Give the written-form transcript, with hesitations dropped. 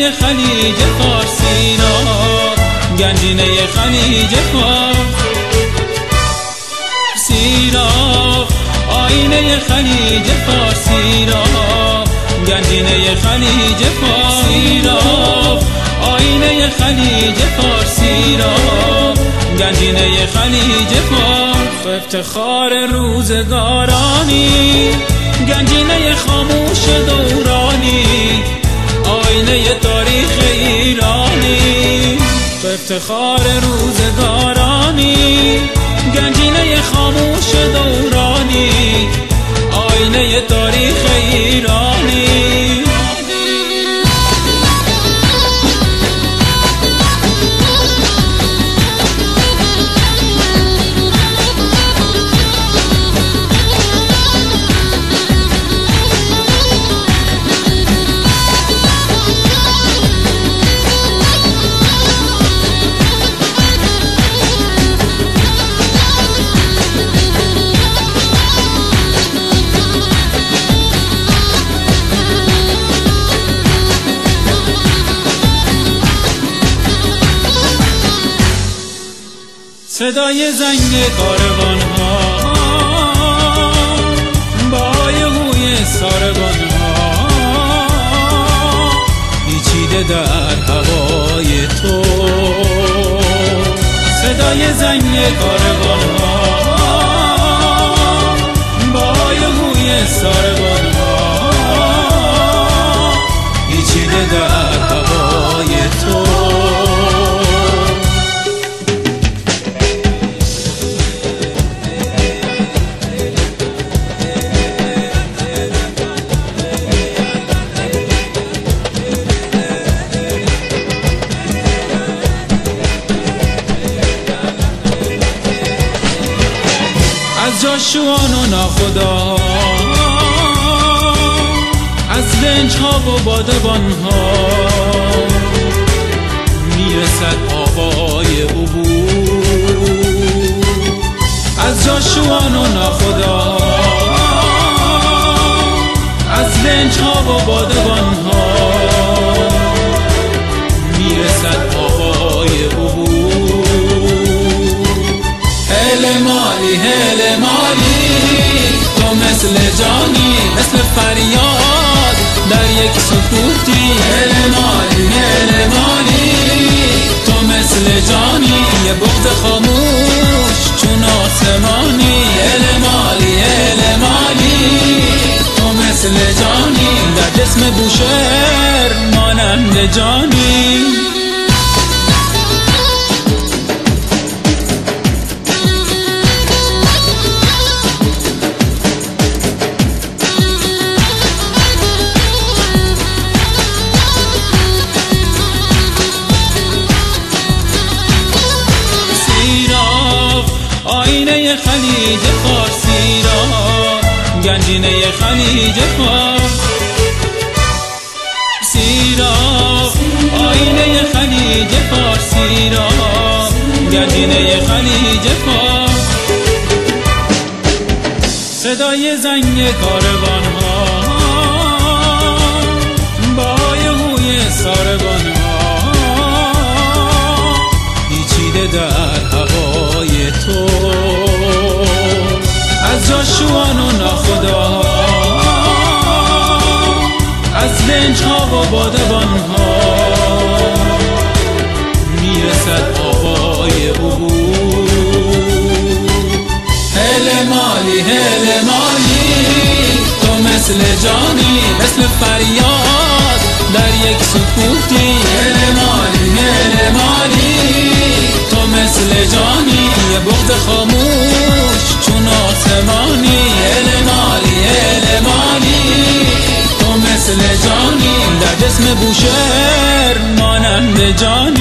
خلیج فارسی را، گنجینه خلیج فارسی را، آینه خلیج فارسی را، گنجینه خلیج فارسی را، آینه خلیج فارسی را، گنجینه خلیج فارس، افتخار روزگارانی، گنجینه خاموش دورانی، آینه تاریخ ایرانی، افتخار روزگارانی، گنجینه خاموش دورانی، آینه تاریخ ایرانی. صدای زنگ کاروان ها با هوی ساربان ها، پیچیده در هوای تو، صدای زنگ کاروان ها با هوی ساربان ها، پیچیده در هوای تو. از جاشوان و ناخدا، از لنج ها و بادبان ها، میرسد آوای عبور. از جاشوان و ناخدا، از لنج ها و بادبان ها، میرسد آوای عبور. هل مالی هل مالی، تو مثل جانی، مثل فریاد در یک سکوتی. هل مالی هل مالی، تو مثل جانی، یه بغض خاموش چون آسمانی. هل مالی هل مالی، تو مثل جانی، در جسم بوشهر مانند جانی. آینه خلیج فارسی را، گنجینه خلیج فارسی را، آینه خلیج فارسی را، گنجینه خلیج فارس، صدای زنگ کاروان ها با هوی ساربان ها، پیچیده در هوای تو. از جاشوان و ناخدا، از لنج ها و بادبان ها، میرسد آوای عبور. هل مالی هل مالی، تو مثل جانی، مثل فریاد در یک سکوتی. هل مالی هل مالی، تو مثل جانی، یه بغض خاموش چون آسمانی. هل مالی هل مالی، تو مثل جانی، در جسم بوشهر مانند جانی.